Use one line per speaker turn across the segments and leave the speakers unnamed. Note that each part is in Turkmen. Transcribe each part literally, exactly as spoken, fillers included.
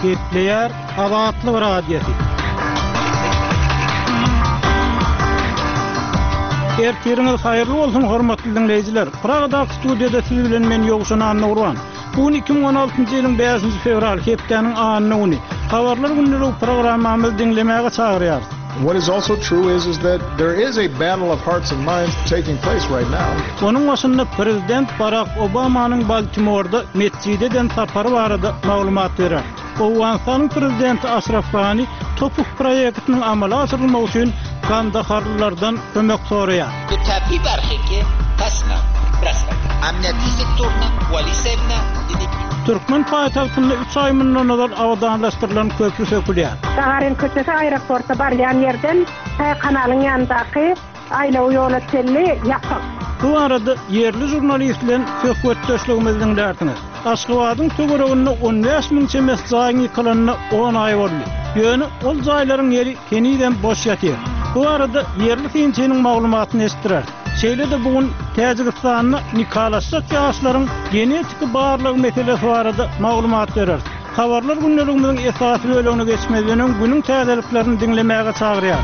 Kepler Azatlyk Radiosu. Ertiriniz hayırlı olsun hormatly dinleyijiler. Pragada studiyada siz bilen men Ýogşan Annurwan. Bu iki bin on altyncy ýylyň beşinji fevral hepdeniň anyny. Habarlar günleri programmamyzy dinlemäge çagyrýar.
What is also true is is that there is a battle of hearts and minds taking place right now.
Onun başında Prezident Barack Obama'nın Baltimore'da mescideden sapary barada maglumat berer. Owganistanyň prezidenti Ashraf Ghani topuk proýektiniň amala asyrylmagy üçin Kandaharlylardan kömek soraýar.
Tabii barheke tasna brasna. Amniyeti sektoruna walisebna
Türkmen paýtagtynda üç ay mundan awdanlaşdyrylan köprü sökülýär.
Saharyn köçesi aeroporta barýan ýerden Taý kanalyň ýanyndaky aýlaw ýola telli ýapyk.
Bu arada yerli jurnalistlerin söhbet döşlegimizden därtiniz. Aşgabatyň töwereginde on beş miň çemes jaýyň ýykylanyna on ay boldy. Ýöne ol jaýlaryň ýeri keniden boş ýatýar. Bu arada yerli finçiniň maglumatyny esdirer. Şeýle-de bugun Täjikistanyň nikalaşyk ýaşlaryň genetik barlygy meselesi barada maglumat berer. Habarlar günlerimiziň esasy bölümine geçmeden günüň täzeliklerini dinlemäge çagyrýar.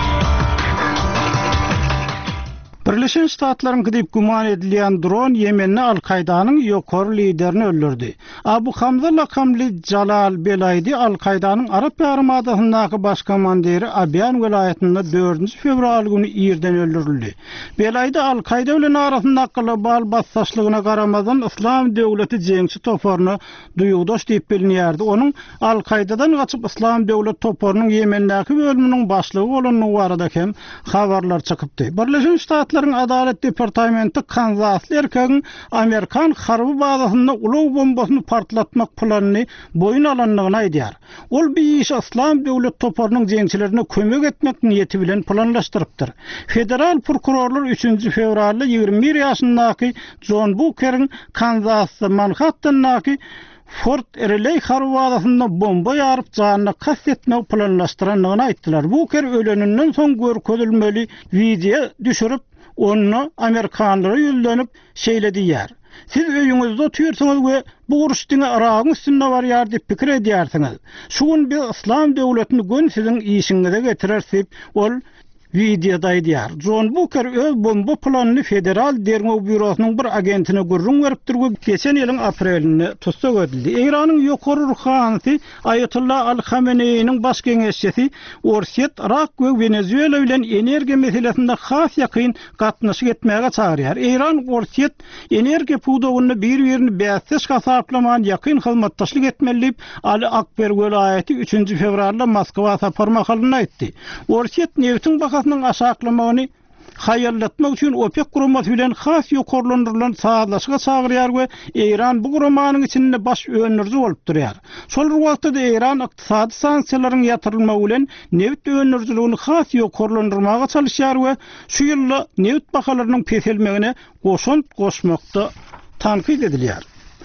Birleşen Ştatlaryň gidip guman edilýän dron Ýemenne Al-Kaidanyň ýokary liderini öldürdi. Abu Hamza lakamly Jalal Belaydy Al-Kaidanyň Arap ýarymadasynyň baş komandiri Abyan welaýatynda dördünji fevral güni ýerden öldürildi. Belaydy Al-Kaida bilen arasynda global bassaşlygyna garamadan Islam döwleti jeňçi toporuny duýugdaş diýip bilinýärdi. Onuň Al-Kaidadan gaçyp Islam döwleti toporunyň Ýemendäki bölüminiň başlygy bolanyny barada hem habarlar çykypdy. Birleşen Ştatlar Adalet Departamenti Kansas erkegiň Amerikan harby bazasynda ulaw bombasyny partlatmak planyny boyun alanlygyny aýdýar. Ol bir iş Islam döwlet toporunyň jeňçilerine kömek etmek niýeti bilen planlaşdyrypdyr. Federal prokurorlar üçünji fevralda ýygrimi bir ýaşyndaky John Booker'iň Kansas Manhattan'daky Fort Riley harby bazasynda bomba ýaryp janyna kastetmek planlaşdyranlygyny aýtdylar. Booker öleninden soň görkezilmeli video düşürip onu Amerikanlara ýüzlenip şeýledi ýer. Siz öýüňizde oturýarsyňyz we bu uruşdyň aragyň üstünde barýar diýip pikir edýärsiňiz. Şuň bir Islam döwletini gön siziň işiňize getirersip ol videoda aýdýar. John Booker öz bomba planyny Federal Dermow Bürosynyň bir agentine gurrun beripdir we geçen ýylyň aprelinde tutsak edildi. Iranyň ýokary ruhanysy Ayatollah Al-Khamenei'niň baş geňeşçisi Orset, Irak we Venezuela bilen energiýa meselesinde has ýakyn gatnaşyk etmäge çagyrýar. Iran Orset energiýa pudowyny bir-birini bässeş gasaplamagan ýakyn hyzmatdaşlyk etmeli Ali Akber welaýaty üçünji fevralda Moskwa saparmagyny aýtdy. Orset neftiň baka Nyň aşaklamagyny haýallatmak üçin OPEC guramasy bilen has ýokarlandyrylan saatlaşyga çagyrýar we Iran bu guramanyň içinde baş öňürji bolup durýar. Şol wagtda Iran ykdysady sanksiýalaryň ýatyrylmagy bilen neft öňürjiligini has ýokarlandyrmaga çalyşýar we şu ýylda neft bahalarynyň peselmegine goşun goşmakda tanqid edilýär.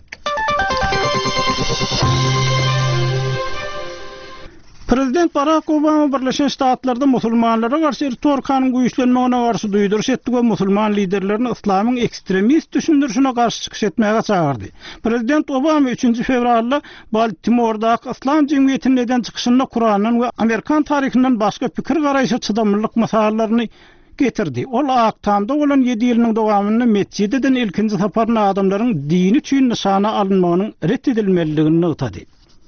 Prezident Barack Obama Birleşen Ştatlarda musulmanlara garşy retorikanyň güýçlenmegine garşy duýduruş etdi we musulman liderlerini islamyň ekstremist düşündürüşine garşy çykyş etmäge çagyrdy. Prezident Obama üçünji fevralda Baltimore'daky Islam jemgyýetiniň eden çykyşynda Kur'anyň we Amerikan tarihinden başga pikir garaýşy çydamlylыk masalalarını getirdi. Ol aktamda bolan ýedi ýylyň dowamynda mescideden ilkinji saparyna adamlaryň dini üçin nişana alynmagynyň reddedilmeligini ýetdi.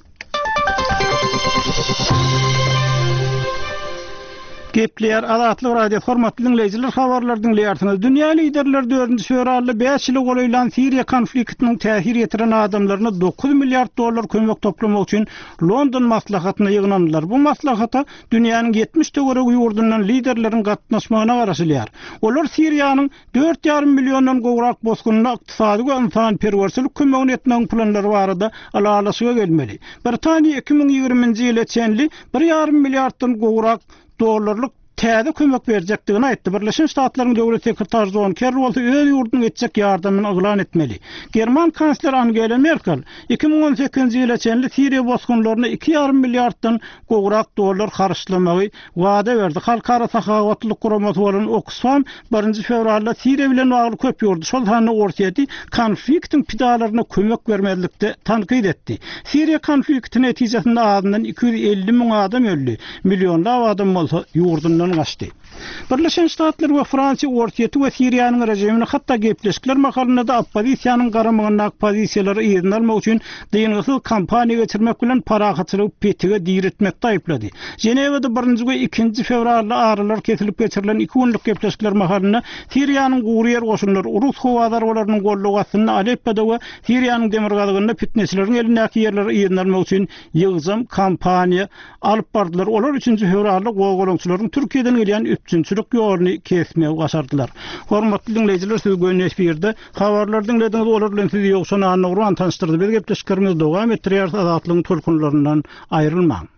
Kepler Azatlyk Radio hormatly dinleyijiler, habarlar dinleýärsiňiz. Dünýä liderleri dördünji fevralda beş ýyl goýulan Siriýa konfliktiniň täsir ýetiren adamlaryna dokuz milliard dollar kömek toplamak üçin London maslahatyna ýygnandylar. Bu maslahata dünýäniň yetmiş töweregi ýurdundan liderleriň gatnaşmagyna garaşylýar. Olar Siriýanyň dört ýarym millionyň gowrak boskunyna ykdysady we insanperwerçilik kömegini etmek planlary barada alalaşyga gelmeli. Britaniýa iki bin ýygrimiňji ýyla çenli bir ýarym milliarddan gowrak dollarlyk täze kömek berjekdigini aýtdy. Birleşen Ştatlaryň döwlet sekretary John Kerry bolsa öz ýurdunyň etjek ýardamyny oglan etmeli. German kansler Angela Merkel iki ming on sekizinji ýyla çenli Siriýa bosgunlaryna iki ýarym milliarddan gowrak dollar harçlamagy wada berdi. Halkara Sahawatlyk Guramaty bolan Oxfam birinji fevralda Siriýa bilen bagly köp ýurdu. Şol hany ortaýdy konfliktiň pidalaryna kömek bermezlikde tanqid etdi. Siriýa konflikti netijesinde adından iki yüz elli min adam öldü. Milyonlar adam bolsa ýurdundan gaçdy. Birleşen Ştatlar we Fransiýa ortaýdy we Siriýanyň rejimini hatda gepleşikler makalynda oppozisiýanyň garamygyna pozisiýalary ýerine almak üçin diňgysyz kampaniýa geçirmek bilen parahatçylyk petigi diýretmekde aýplady. Jenewada birinji we ikinji fevralda aralar kesilip geçirilen iki günlük gepleşikler makalynda Siriýanyň gurýer goşunlary Urus howadarlarynyň gollugasyny Aleppo'da we Siriýanyň demirgalygyna fitneçileriň elindäki ýerleri ýerine almak üçin ýygyzam kampaniýa alyp bardylar. Olar üçinji fevralda gowgolonçylaryň Türkiýeden gelýän üçinçilik ýoluny kesmegi başardylar. Hormatly dinleýijiler, siz göňeş birde habarlar dinlediňiz olar bilen sizi ýoksa anagry tanıştyrdy. Bir gepleşiklerimiz dowam etdirýär, azatlygyň tolkunlaryndan aýrylmaň.